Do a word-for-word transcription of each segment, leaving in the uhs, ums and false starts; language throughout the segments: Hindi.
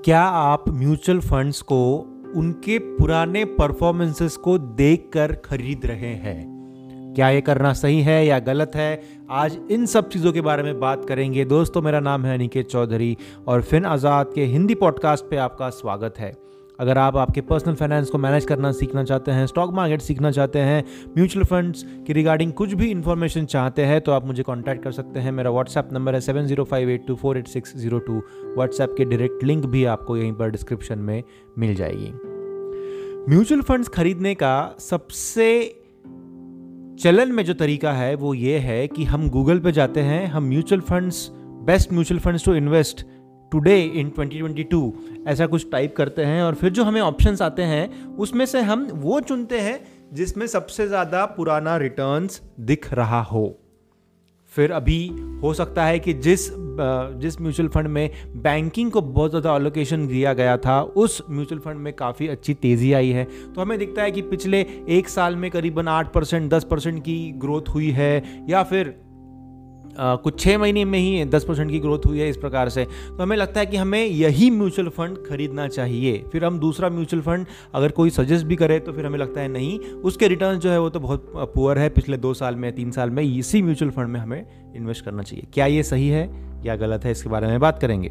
क्या आप म्यूचुअल फंड्स को उनके पुराने परफॉर्मेंसेस को देखकर खरीद रहे हैं? क्या ये करना सही है या गलत है? आज इन सब चीज़ों के बारे में बात करेंगे। दोस्तों, मेरा नाम है अनिकेत चौधरी और फिन आज़ाद के हिंदी पॉडकास्ट पे आपका स्वागत है। अगर आप आपके पर्सनल फाइनेंस को मैनेज करना सीखना चाहते हैं, स्टॉक मार्केट सीखना चाहते हैं, म्यूचुअल फंड्स की रिगार्डिंग कुछ भी इन्फॉर्मेशन चाहते हैं तो आप मुझे कांटेक्ट कर सकते हैं। मेरा व्हाट्सएप नंबर है seven zero five eight two four eight six zero two. WhatsApp के डायरेक्ट लिंक भी आपको यहीं पर डिस्क्रिप्शन में मिल जाएगी। म्यूचुअल फंड्स खरीदने का सबसे चलन में जो तरीका है वो ये है कि हम गूगल पे जाते हैं, हम mutual funds best mutual funds to invest today in twenty twenty two ऐसा कुछ टाइप करते हैं और फिर जो हमें ऑप्शंस आते हैं उसमें से हम वो चुनते हैं जिसमें सबसे ज़्यादा पुराना रिटर्न्स दिख रहा हो। फिर अभी हो सकता है कि जिस जिस म्यूचुअल फंड में बैंकिंग को बहुत ज़्यादा एलोकेशन दिया गया था उस म्यूचुअल फंड में काफ़ी अच्छी तेज़ी आई है, तो हमें दिखता है कि पिछले एक साल में करीबन आठ परसेंट दस परसेंट की ग्रोथ हुई है, या फिर Uh, कुछ छः महीने में ही दस परसेंट की ग्रोथ हुई है। इस प्रकार से तो हमें लगता है कि हमें यही म्यूचुअल फंड खरीदना चाहिए। फिर हम दूसरा म्यूचुअल फंड अगर कोई सजेस्ट भी करे तो फिर हमें लगता है नहीं, उसके रिटर्न जो है वो तो बहुत पुअर है, पिछले दो साल में तीन साल में इसी म्यूचुअल फंड में हमें इन्वेस्ट करना चाहिए। क्या ये सही है या गलत है, इसके बारे में बात करेंगे।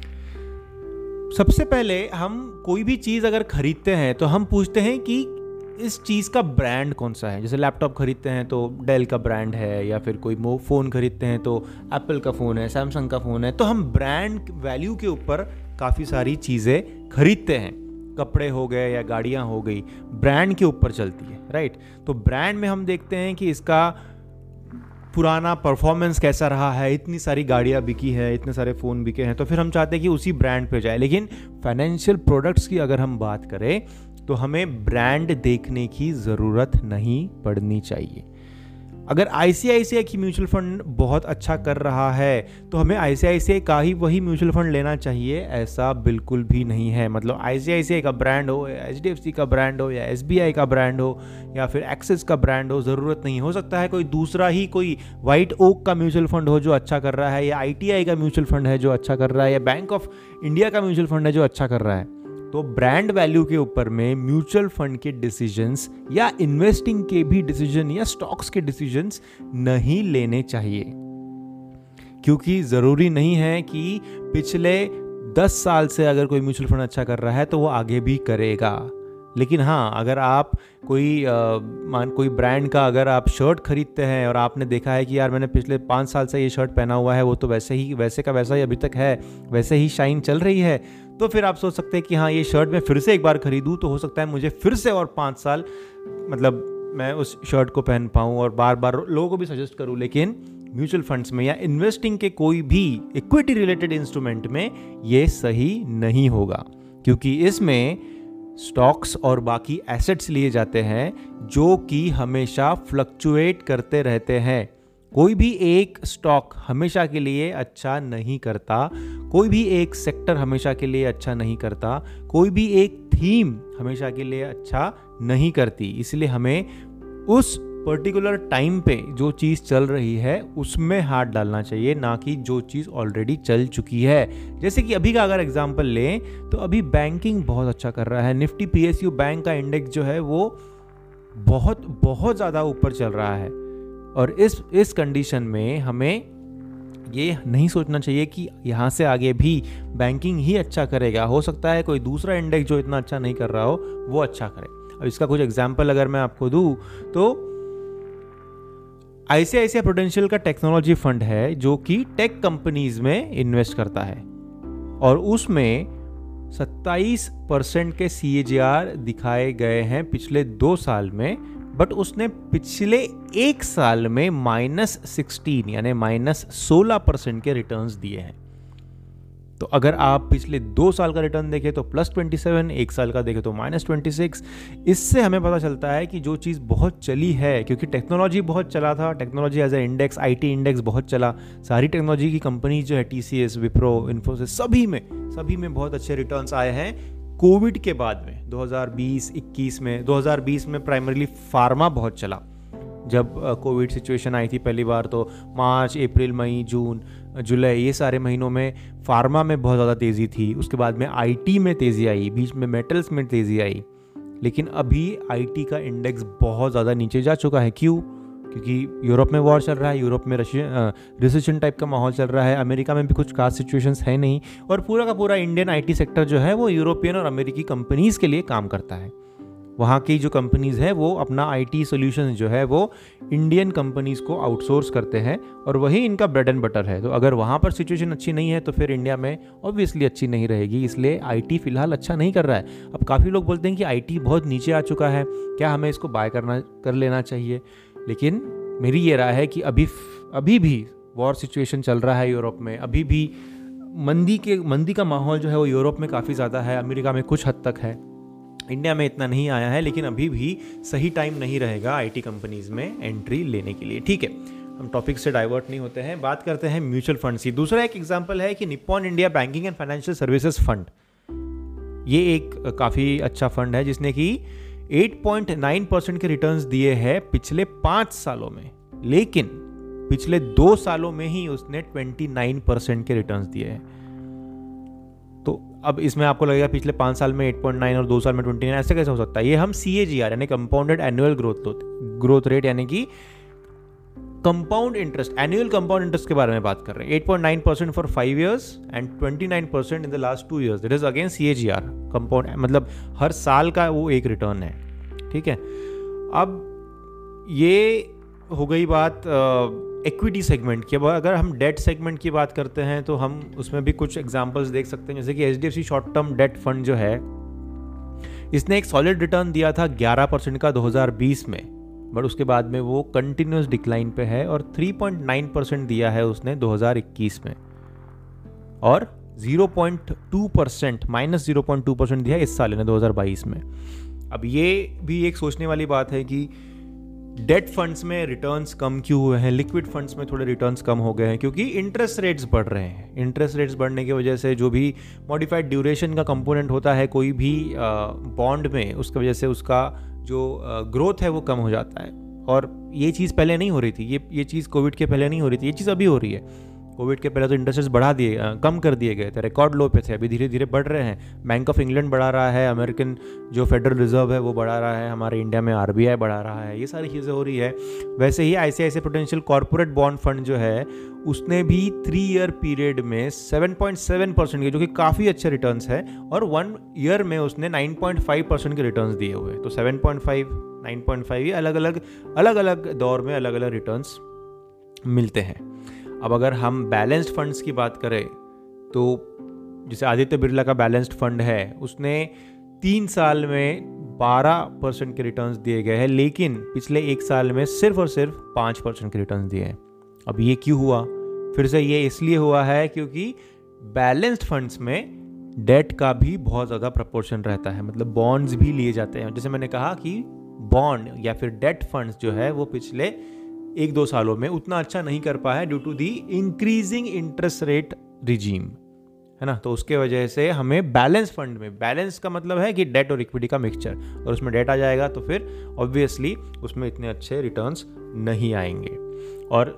सबसे पहले हम कोई भी चीज़ अगर खरीदते हैं तो हम पूछते हैं कि इस चीज़ का ब्रांड कौन सा है। जैसे लैपटॉप खरीदते हैं तो डेल का ब्रांड है, या फिर कोई मो फ़ोन खरीदते हैं तो एप्पल का फ़ोन है, सैमसंग का फ़ोन है। तो हम ब्रांड वैल्यू के ऊपर काफ़ी सारी चीज़ें खरीदते हैं। कपड़े हो गए या गाड़ियाँ हो गई, ब्रांड के ऊपर चलती है, राइट। तो ब्रांड में हम देखते हैं कि इसका पुराना परफॉर्मेंस कैसा रहा है, इतनी सारी गाड़ियाँ बिकी है, इतने सारे फ़ोन बिके हैं, तो फिर हम चाहते हैं कि उसी ब्रांड पे जाए। लेकिन फाइनेंशियल प्रोडक्ट्स की अगर हम बात करें तो हमें ब्रांड देखने की ज़रूरत नहीं पड़नी चाहिए। अगर आई सी आई सी आई की म्यूचुअल फंड बहुत अच्छा कर रहा है तो हमें आई सी आई सी आई का ही वही म्यूचुअल फंड लेना चाहिए, ऐसा बिल्कुल भी नहीं है। मतलब आई सी आई सी आई का ब्रांड हो या एच डी एफ सी का ब्रांड हो या एस बी आई का ब्रांड हो या फिर एक्सिस का ब्रांड हो, ज़रूरत नहीं। हो सकता है कोई दूसरा ही कोई वाइट ओक का म्यूचुअल फंड हो जो अच्छा कर रहा है, या आई टी आई का म्यूचुअल फंड है जो अच्छा कर रहा है, या बैंक ऑफ इंडिया का म्यूचुअल फंड है जो अच्छा कर रहा है। तो ब्रांड वैल्यू के ऊपर में म्यूचुअल फंड के डिसीजंस या इन्वेस्टिंग के भी डिसीजन या स्टॉक्स के डिसीजंस नहीं लेने चाहिए, क्योंकि ज़रूरी नहीं है कि पिछले दस साल से अगर कोई म्यूचुअल फंड अच्छा कर रहा है तो वो आगे भी करेगा। लेकिन हाँ, अगर आप कोई आ, मान कोई ब्रांड का अगर आप शर्ट खरीदते हैं और आपने देखा है कि यार मैंने पिछले पाँच साल से ये शर्ट पहना हुआ है, वो तो वैसे ही वैसे का वैसा ही अभी तक है, वैसे ही शाइन चल रही है, तो फिर आप सोच सकते हैं कि हाँ ये शर्ट मैं फिर से एक बार खरीदूँ तो हो सकता है मुझे फिर से और पाँच साल मतलब मैं उस शर्ट को पहन पाऊँ और बार बार लोगों को भी सजेस्ट करूँ। लेकिन म्यूचुअल फंड्स में या इन्वेस्टिंग के कोई भी इक्विटी रिलेटेड इंस्ट्रूमेंट में ये सही नहीं होगा, क्योंकि इसमें स्टॉक्स और बाकी एसेट्स लिए जाते हैं जो कि हमेशा फ्लक्चुएट करते रहते हैं। कोई भी एक स्टॉक हमेशा के लिए अच्छा नहीं करता, कोई भी एक सेक्टर हमेशा के लिए अच्छा नहीं करता, कोई भी एक थीम हमेशा के लिए अच्छा नहीं करती। इसलिए हमें उस पर्टिकुलर टाइम पे जो चीज़ चल रही है उसमें हाथ डालना चाहिए, ना कि जो चीज़ ऑलरेडी चल चुकी है। जैसे कि अभी का अगर एग्जांपल लें तो अभी बैंकिंग बहुत अच्छा कर रहा है। Nifty P S U bank का इंडेक्स जो है वो बहुत बहुत ज़्यादा ऊपर चल रहा है, और इस इस कंडीशन में हमें ये नहीं सोचना चाहिए कि यहाँ से आगे भी बैंकिंग ही अच्छा करेगा। हो सकता है कोई दूसरा इंडेक्स जो इतना अच्छा नहीं कर रहा हो वो अच्छा करे। अब इसका कुछ एग्जांपल अगर मैं आपको दूँ तो I C I C I Prudential का टेक्नोलॉजी फंड है जो कि टेक कंपनीज में इन्वेस्ट करता है, और उसमें सत्ताईस परसेंट के सी ए जी आर दिखाए गए हैं पिछले दो साल में, बट उसने पिछले एक साल में माइनस सिक्सटीन यानी माइनस सोलह परसेंट के रिटर्न्स दिए हैं। तो अगर आप पिछले दो साल का रिटर्न देखें तो प्लस ट्वेंटी सेवन, एक साल का देखें तो माइनस ट्वेंटी सिक्स। इससे हमें पता चलता है कि जो चीज़ बहुत चली है, क्योंकि टेक्नोलॉजी बहुत चला था, technology as a index, I T index बहुत चला, सारी टेक्नोलॉजी की कंपनी जो है T C S, Wipro, Infosys, सभी में सभी में बहुत अच्छे रिटर्न्स आए हैं कोविड के बाद में। दो हज़ार बीस इक्कीस में दो हज़ार बीस में प्राइमरीली फार्मा बहुत चला, जब कोविड सिचुएशन आई थी पहली बार तो मार्च, अप्रैल, मई, जून, जुलाई, ये सारे महीनों में फार्मा में बहुत ज़्यादा तेज़ी थी। उसके बाद में आईटी में तेज़ी आई, बीच में मेटल्स में तेज़ी आई। लेकिन अभी आईटी का इंडेक्स बहुत ज़्यादा नीचे जा चुका है। क्यों? क्योंकि यूरोप में वॉर चल रहा है, यूरोप में रशियन रिसेशन टाइप का माहौल चल रहा है, अमेरिका में भी कुछ खास सिचुएशंस है नहीं, और पूरा का पूरा इंडियन आईटी सेक्टर जो है वो यूरोपियन और अमेरिकी कंपनीज़ के लिए काम करता है। वहाँ की जो कंपनीज़ है वो अपना आईटी सॉल्यूशंस जो है वो इंडियन कंपनीज़ को आउटसोर्स करते हैं और वही इनका ब्रेड एंड बटर है। तो अगर वहाँ पर सिचुएशन अच्छी नहीं है तो फिर इंडिया में ऑब्वियसली अच्छी नहीं रहेगी। इसलिए आईटी फ़िलहाल अच्छा नहीं कर रहा है। अब काफ़ी लोग बोलते हैं कि आईटी बहुत नीचे आ चुका है, क्या हमें इसको बाय करना कर लेना चाहिए? लेकिन मेरी ये राय है कि अभी अभी भी वॉर सिचुएशन चल रहा है यूरोप में, अभी भी मंदी के मंदी का माहौल जो है वो यूरोप में काफ़ी ज़्यादा है, अमेरिका में कुछ हद तक है, इंडिया में इतना नहीं आया है। लेकिन अभी भी सही टाइम नहीं रहेगा आईटी कंपनीज़ में एंट्री लेने के लिए। ठीक है, हम टॉपिक से डाइवर्ट नहीं होते हैं, बात करते हैं म्यूचुअल फंड्स की। दूसरा एक एग्जांपल है कि Nippon India banking and financial services fund, ये एक काफ़ी अच्छा फंड है जिसने कि आठ पॉइंट नौ परसेंट के रिटर्न्स दिए हैं पिछले पाँच सालों में, लेकिन पिछले दो सालों में ही उसने उनतीस परसेंट के रिटर्न्स दिए हैं। तो अब इसमें आपको लगेगा पिछले पाँच साल में आठ पॉइंट नौ और दो साल में उनतीस, ऐसे कैसे हो सकता है? ये हम सी ए जी आर यानी compounded annual growth growth rate यानी कि compound interest, annual compound interest के बारे में बात कर रहे हैं। आठ पॉइंट नौ percent for five years and उनतीस percent in the last two years, that is again C A G R compound, मतलब हर साल का वो एक रिटर्न है। ठीक है, अब ये हो गई बात इक्विटी सेगमेंट की। अब अगर हम डेट सेगमेंट की बात करते हैं तो हम उसमें भी कुछ एग्जांपल्स देख सकते हैं, जैसे कि H D F C short term debt fund जो है इसने एक सॉलिड रिटर्न दिया था ग्यारह परसेंट का दो हज़ार बीस में, बट उसके बाद में वो कंटिन्यूस डिक्लाइन पे है और तीन पॉइंट नौ परसेंट दिया है उसने दो हज़ार इक्कीस में और zero point two percent minus zero point two percent दिया इस साल ने दो हज़ार बाईस में। अब ये भी एक सोचने वाली बात है कि डेट फंड्स में रिटर्न्स कम क्यों हुए हैं, लिक्विड फंड्स में थोड़े रिटर्न्स कम हो गए हैं, क्योंकि इंटरेस्ट रेट्स बढ़ रहे हैं। इंटरेस्ट रेट्स बढ़ने की वजह से जो भी मॉडिफाइड ड्यूरेशन का कंपोनेंट होता है कोई भी बॉन्ड में, उसकी वजह से उसका जो ग्रोथ है वो कम हो जाता है। और ये चीज़ पहले नहीं हो रही थी, ये ये चीज़ कोविड के पहले नहीं हो रही थी, ये चीज़ अभी हो रही है। कोविड के पहले तो इंटरेस्ट रेट्स बढ़ा दिए, कम कर दिए गए थे, रिकॉर्ड लो पे थे, अभी धीरे धीरे बढ़ रहे हैं। बैंक ऑफ इंग्लैंड बढ़ा रहा है, अमेरिकन जो फेडरल रिजर्व है वो बढ़ा रहा है, हमारे इंडिया में आर बी आई बढ़ा रहा है, ये सारी चीज़ें हो रही है। वैसे ही I C I C I potential corporate bond fund जो है उसने भी थ्री ईयर पीरियड में सात पॉइंट सात परसेंट के, जो कि काफ़ी अच्छे रिटर्न्स है, और वन ईयर में उसने नौ पॉइंट पाँच परसेंट के रिटर्न्स दिए हुए। तो सात पॉइंट पाँच, नौ पॉइंट पाँच ये अलग अलग अलग अलग दौर में अलग अलग रिटर्न्स मिलते हैं। अब अगर हम बैलेंस्ड फंड्स की बात करें तो जैसे आदित्य बिरला का बैलेंस्ड फंड है उसने तीन साल में बारह परसेंट के रिटर्न्स दिए गए हैं, लेकिन पिछले एक साल में सिर्फ और सिर्फ पाँच परसेंट के रिटर्न्स दिए हैं। अब ये क्यों हुआ? फिर से ये इसलिए हुआ है क्योंकि बैलेंस्ड फंड्स में डेट का भी बहुत ज़्यादा प्रपोर्शन रहता है, मतलब बॉन्ड्स भी लिए जाते हैं। जैसे मैंने कहा कि बॉन्ड या फिर डेट फंड्स जो है वो पिछले एक दो सालों में उतना अच्छा नहीं कर पाया due to the increasing interest rate regime, है ना। तो उसके वजह से हमें बैलेंस फंड में, बैलेंस का मतलब है कि डेट और इक्विटी का मिक्सचर, और उसमें डेट आ जाएगा तो फिर ऑब्वियसली उसमें इतने अच्छे रिटर्न्स नहीं आएंगे। और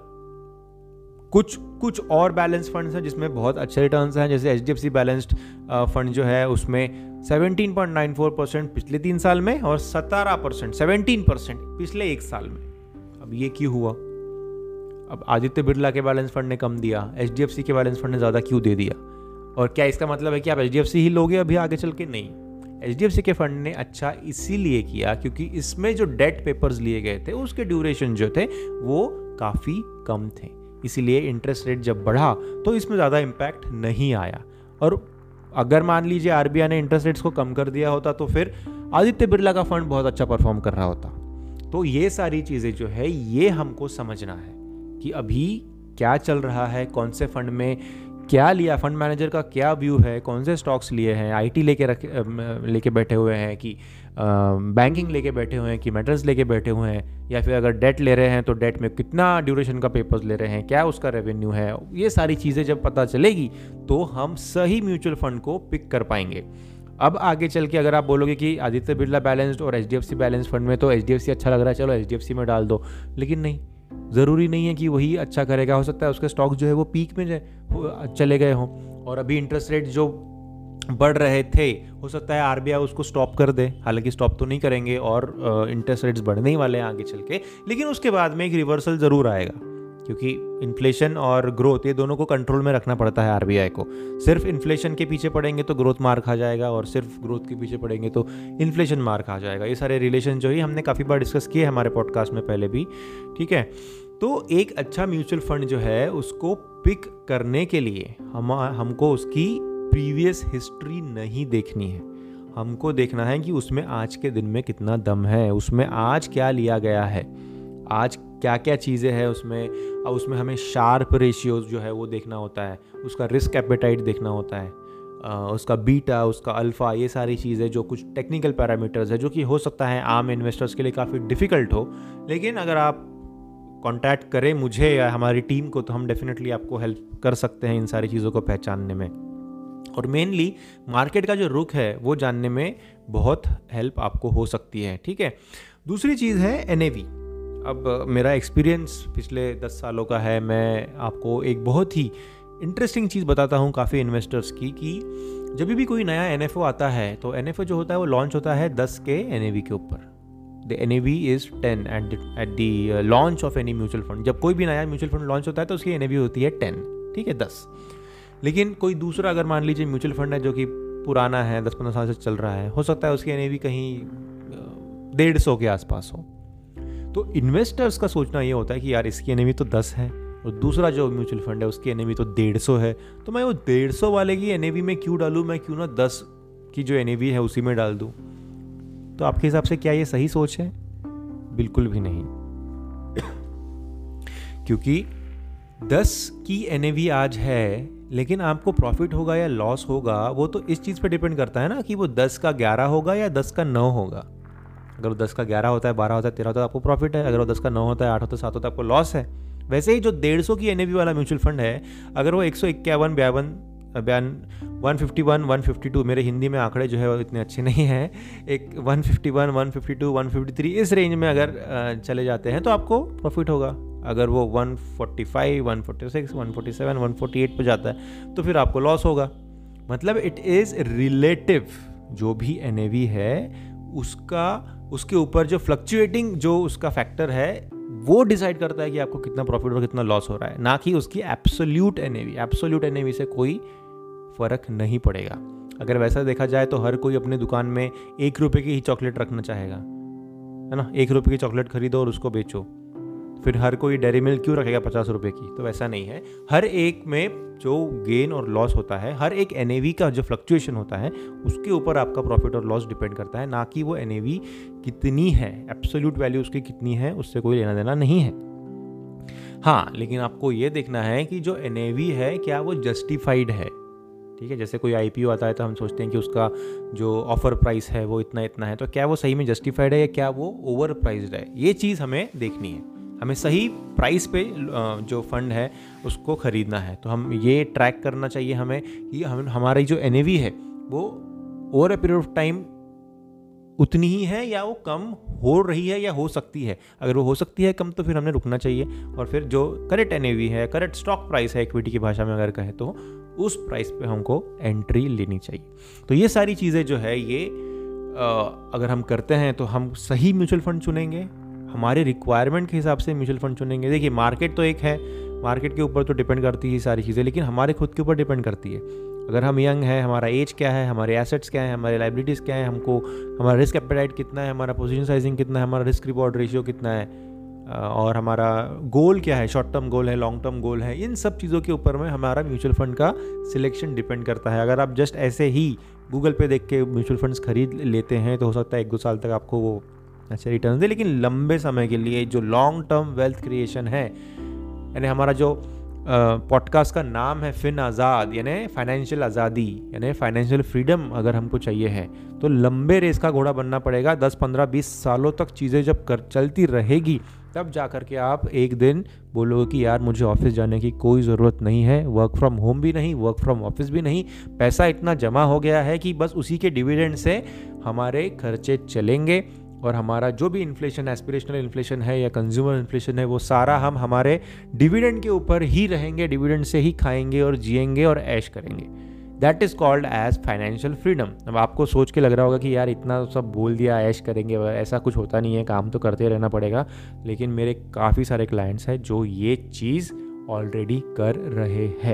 कुछ कुछ और बैलेंस फंड्स हैं जिसमें बहुत अच्छे रिटर्न्स हैं, जैसे H D F C balanced fund जो है उसमें सत्रह पॉइंट नौ चार परसेंट पिछले तीन साल में और सत्रह परसेंट सत्रह परसेंट पिछले एक साल में। अब ये क्यों हुआ? अब आदित्य बिरला के बैलेंस फंड ने कम दिया, एच डी एफ सी के बैलेंस फंड ने ज़्यादा क्यों दे दिया? और क्या इसका मतलब है कि आप एच डी एफ सी ही लोगे अभी आगे चल के? नहीं, एच डी एफ सी के फंड ने अच्छा इसीलिए किया क्योंकि इसमें जो डेट पेपर्स लिए गए थे उसके ड्यूरेशन जो थे वो काफ़ी कम थे, इसीलिए इंटरेस्ट रेट जब बढ़ा तो इसमें ज़्यादा इम्पैक्ट नहीं आया। और अगर मान लीजिए आर बी आई ने इंटरेस्ट रेट्स को कम कर दिया होता तो फिर आदित्य बिरला का फंड बहुत अच्छा परफॉर्म कर रहा होता। तो ये सारी चीज़ें जो है ये हमको समझना है कि अभी क्या चल रहा है, कौन से फंड में क्या लिया, फंड मैनेजर का क्या व्यू है, कौन से स्टॉक्स लिए हैं, आईटी लेके रख लेके बैठे हुए हैं कि बैंकिंग लेके बैठे हुए हैं कि मेटल्स लेके बैठे हुए हैं, या फिर अगर डेट ले रहे हैं तो डेट में कितना ड्यूरेशन का पेपर्स ले रहे हैं, क्या उसका रेवेन्यू है। ये सारी चीज़ें जब पता चलेगी तो हम सही म्यूचुअल फंड को पिक कर पाएंगे। अब आगे चल के अगर आप बोलोगे कि आदित्य बिरला बैलेंस्ड और H D F C balance fund में तो एच डी एफ सी अच्छा लग रहा है, चलो एच डी एफ सी में डाल दो, लेकिन नहीं, ज़रूरी नहीं है कि वही अच्छा करेगा। हो सकता है उसके स्टॉक जो है वो पीक में चले गए हों और अभी इंटरेस्ट रेट जो बढ़ रहे थे, हो सकता है आरबीआई उसको स्टॉप कर दे, हालांकि स्टॉप तो नहीं करेंगे और इंटरेस्ट रेट्स बढ़ने ही वाले हैं आगे चल के, लेकिन उसके बाद में एक रिवर्सल ज़रूर आएगा, क्योंकि इन्फ्लेशन और ग्रोथ ये दोनों को कंट्रोल में रखना पड़ता है आरबीआई को। सिर्फ इन्फ्लेशन के पीछे पड़ेंगे तो ग्रोथ मार खा जाएगा, और सिर्फ ग्रोथ के पीछे पड़ेंगे तो इन्फ्लेशन मार खा जाएगा। ये सारे रिलेशन जो है हमने काफ़ी बार डिस्कस किए हमारे पॉडकास्ट में पहले भी, ठीक है। तो एक अच्छा म्यूचुअल फंड जो है उसको पिक करने के लिए हम हमको उसकी प्रीवियस हिस्ट्री नहीं देखनी है, हमको देखना है कि उसमें आज के दिन में कितना दम है, उसमें आज क्या लिया गया है, आज क्या क्या चीज़ें हैं उसमें, और उसमें हमें शार्प रेशियोज जो है वो देखना होता है, उसका रिस्क एपेटाइट देखना होता है, उसका बीटा, उसका अल्फ़ा, ये सारी चीज़ें जो कुछ टेक्निकल पैरामीटर्स है जो कि हो सकता है आम इन्वेस्टर्स के लिए काफ़ी डिफ़िकल्ट हो, लेकिन अगर आप कांटेक्ट करें मुझे या हमारी टीम को तो हम डेफिनेटली आपको हेल्प कर सकते हैं इन सारी चीज़ों को पहचानने में, और मेनली मार्केट का जो रुख है वो जानने में बहुत हेल्प आपको हो सकती है, ठीक है। दूसरी चीज़ है एन ए वी। अब मेरा एक्सपीरियंस पिछले दस सालों का है, मैं आपको एक बहुत ही इंटरेस्टिंग चीज़ बताता हूँ काफ़ी इन्वेस्टर्स की, कि जब भी कोई नया एन एफ ओ आता है तो एन एफ ओ जो होता है वो लॉन्च होता है दस के एन ए वी के ऊपर। The N A V is ten at at the launch of any mutual fund. जब कोई भी नया म्यूचुअल फंड लॉन्च होता है तो उसकी एन ए वी होती है टेन, ठीक है, दस। लेकिन कोई दूसरा अगर मान लीजिए म्यूचुअल फंड है जो कि पुराना है, दस पंद्रह साल से चल रहा है, हो सकता है उसकी एन ए वी कहीं डेढ़ सौ के आसपास हो। तो इन्वेस्टर्स का सोचना ये होता है कि यार इसकी एन ए वी तो दस है और दूसरा जो म्यूचुअल फंड है उसकी एन ए वी तो डेढ़ सौ है, तो मैं वो डेढ़ सौ वाले की एन ए वी में क्यों डालूँ, मैं क्यों ना दस की जो एन ए वी है उसी में डाल दूँ। तो आपके हिसाब से क्या ये सही सोच है? बिल्कुल भी नहीं। क्योंकि दस की एन ए वी आज है, लेकिन आपको प्रॉफिट होगा या लॉस होगा वो तो इस चीज़ पे डिपेंड करता है ना कि वो दस का ग्यारह होगा या दस का नौ होगा। अगर वो दस का ग्यारह होता है, बारह होता है, तेरह होता है, आपको प्रॉफिट है। अगर वो दस का नौ होता है, आठ होता है, सात होता है, आपको लॉस है। वैसे ही जो डेढ़ सौ की एन ए वी वाला म्यूचुअल फंड है, अगर वो एक सौ इक्यावन बयावन बयान one fifty one, one fifty two, मेरे हिंदी में आंकड़े जो है वो इतने अच्छे नहीं हैं, एक one fifty one, one fifty two, one fifty three इस रेंज में अगर चले जाते हैं तो आपको प्रॉफिट होगा। अगर वो one forty five, one forty six, one forty seven, one forty eight पे जाता है तो फिर आपको लॉस होगा। मतलब इट इज़ रिलेटिव, जो भी एन ए वी है उसका उसके ऊपर जो फ्लक्चुएटिंग जो उसका फैक्टर है वो डिसाइड करता है कि आपको कितना प्रॉफिट और कितना लॉस हो रहा है, ना कि उसकी absolute N A V. Absolute N A V से कोई फ़र्क नहीं पड़ेगा। अगर वैसा देखा जाए तो हर कोई अपने दुकान में एक रुपये की ही चॉकलेट रखना चाहेगा, है ना। एक रुपये की चॉकलेट खरीदो और उसको बेचो, फिर हर कोई डेयरी मिल्क क्यों रखेगा पचास रुपए की? तो वैसा नहीं है। हर एक में जो गेन और लॉस होता है, हर एक एन ए वी का जो फ्लक्चुएशन होता है उसके ऊपर आपका प्रॉफिट और लॉस डिपेंड करता है, ना कि वो एन ए वी कितनी है, एब्सोल्यूट वैल्यू उसकी कितनी है, उससे कोई लेना देना नहीं है। हाँ, लेकिन आपको ये देखना है कि जो एन ए वी है क्या वो जस्टिफाइड है, ठीक है। जैसे कोई आई पी ओ आता है तो हम सोचते हैं कि उसका जो ऑफर प्राइस है वो इतना इतना है, तो क्या वो सही में जस्टिफाइड है या क्या वो ओवर प्राइस्ड है, ये चीज़ हमें देखनी है। हमें सही प्राइस पे जो फंड है उसको ख़रीदना है। तो हम ये ट्रैक करना चाहिए हमें कि हम हमारी जो एन ए वी है वो over a period of time उतनी ही है या वो कम हो रही है या हो सकती है। अगर वो हो सकती है कम तो फिर हमने रुकना चाहिए, और फिर जो करेक्ट एन ए वी है, करेक्ट स्टॉक प्राइस है इक्विटी की भाषा में अगर कहे तो, उस प्राइस पे हमको एंट्री लेनी चाहिए। तो ये सारी चीज़ें जो है ये आ, अगर हम करते हैं तो हम सही म्यूचुअल फंड चुनेंगे, हमारे रिक्वायरमेंट के हिसाब से म्यूचुअल फंड चुनेंगे। देखिए मार्केट तो एक है, मार्केट के ऊपर तो डिपेंड करती है सारी चीज़ें, लेकिन हमारे खुद के ऊपर डिपेंड करती है। अगर हम यंग हैं, हमारा एज क्या है, हमारे एसेट्स क्या है, हमारे लाइबिलिटीज़ क्या है, हमको हमारा रिस्क एपेटाइट कितना है, हमारा पोजीशन साइजिंग कितना है, हमारा रिस्क रिवॉर्ड रेशियो कितना है, और हमारा गोल क्या है, शॉर्ट टर्म गोल है, लॉन्ग टर्म गोल है, इन सब चीज़ों के ऊपर में हमारा म्यूचुअल फंड का सिलेक्शन डिपेंड करता है। अगर आप जस्ट ऐसे ही गूगल पे देख के म्यूचुअल फंड्स खरीद लेते हैं तो हो सकता है एक दो साल तक आपको वो अच्छे रिटर्न दे, लेकिन लंबे समय के लिए जो लॉन्ग टर्म वेल्थ क्रिएशन है, यानी हमारा जो पॉडकास्ट का नाम है फिन आज़ाद, यानी फाइनेंशियल आज़ादी, यानी फाइनेंशियल फ्रीडम अगर हमको चाहिए है तो लंबे रेस का घोड़ा बनना पड़ेगा। दस पंद्रह बीस सालों तक चीज़ें जब कर चलती रहेगी तब जा कर के आप एक दिन बोलोगे कि यार मुझे ऑफिस जाने की कोई ज़रूरत नहीं है, वर्क फ्रॉम होम भी नहीं, वर्क फ्रॉम ऑफिस भी नहीं, पैसा इतना जमा हो गया है कि बस उसी के डिविडेंड से हमारे खर्चे चलेंगे और हमारा जो भी इन्फ्लेशन, एस्पिरेशनल इन्फ्लेशन है या कंज्यूमर इन्फ्लेशन है, वो सारा हम हमारे डिविडेंड के ऊपर ही रहेंगे, डिविडेंड से ही खाएंगे और जिएंगे और ऐश करेंगे। That is called as financial freedom. अब आपको सोच के लग रहा होगा कि यार इतना सब बोल दिया, ऐश करेंगे, ऐसा कुछ होता नहीं है, काम तो करते रहना पड़ेगा। लेकिन मेरे काफ़ी सारे क्लाइंट्स हैं जो ये चीज़ ऑलरेडी कर रहे हैं।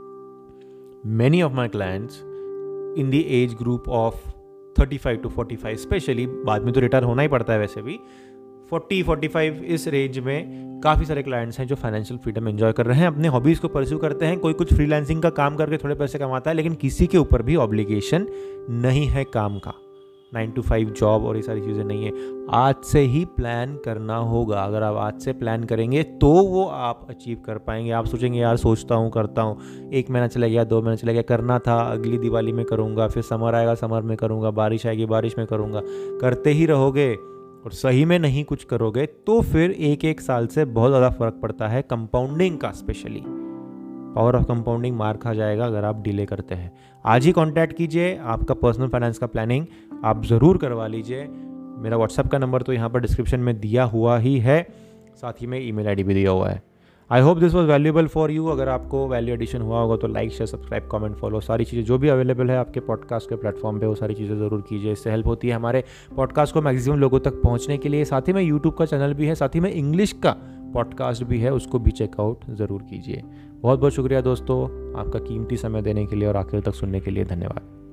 Many of my clients in the age group of thirty five to forty five, specially बाद में तो रिटायर होना ही पड़ता है वैसे भी, फोर्टी फोर्टी फाइव इस रेंज में काफ़ी सारे क्लाइंट्स हैं जो फाइनेंशियल फ्रीडम एंजॉय कर रहे हैं, अपने हॉबीज़ को परस्यू करते हैं। कोई कुछ फ्रीलांसिंग का काम करके थोड़े पैसे कमाता है, लेकिन किसी के ऊपर भी ऑब्लिगेशन नहीं है काम का, नाइन टू फाइव जॉब और ये सारी चीज़ें नहीं है। आज से ही प्लान करना होगा। अगर आप आज से प्लान करेंगे तो वो आप अचीव कर पाएंगे। आप सोचेंगे यार सोचता हूँ, करता हूँ, एक महीना चला गया, दो महीना चला गया, करना था, अगली दिवाली में करूँगा, फिर समर आएगा समर में करूँगा, बारिश आएगी बारिश में करूँगा, करते ही रहोगे और सही में नहीं कुछ करोगे तो फिर एक एक साल से बहुत ज़्यादा फर्क पड़ता है कंपाउंडिंग का। स्पेशली पावर ऑफ कंपाउंडिंग मार खा जाएगा अगर आप डिले करते हैं। आज ही कांटेक्ट कीजिए, आपका पर्सनल फाइनेंस का प्लानिंग आप ज़रूर करवा लीजिए। मेरा व्हाट्सएप का नंबर तो यहाँ पर डिस्क्रिप्शन में दिया हुआ ही है, साथ ही में ईमेल आईडी भी दिया हुआ है। I hope this was valuable for you. अगर आपको वैल्यू एडिशन हुआ होगा तो like share subscribe comment follow सारी चीज़ें जो भी अवेलेबल है आपके पॉडकास्ट के प्लेटफॉर्म पे, वो सारी चीज़ें ज़रूर कीजिए। इससे हेल्प होती है हमारे पॉडकास्ट को मैक्सिमम लोगों तक पहुंचने के लिए। साथ ही में यूट्यूब का चैनल भी है, साथ ही में इंग्लिश का पॉडकास्ट भी है, उसको भी चेकआउट ज़रूर कीजिए। बहुत बहुत शुक्रिया दोस्तों आपका कीमती समय देने के लिए और आखिर तक सुनने के लिए। धन्यवाद।